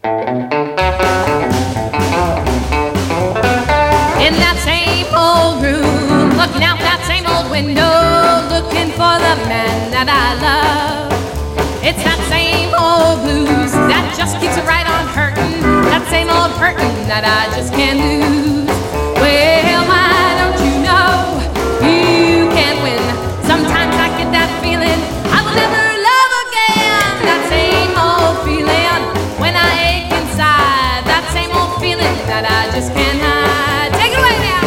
In that same old room, looking out that same old window, looking for the man that I love. It's that same old blues that just keeps it right on hurting, that same old hurting that I just can't lose. Well, why don't you know you can't win? Sometimes I get that feeling I will never love again. That same old feeling when I ache inside, that same old feeling that I just can't hide. Take it away now.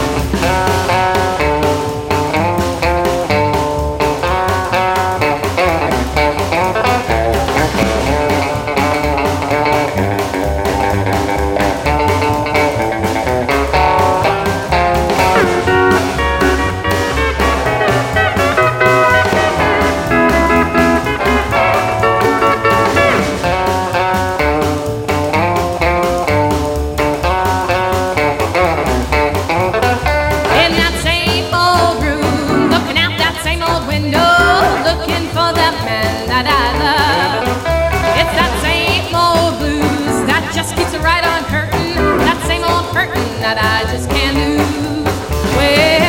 That I just can't lose. Well,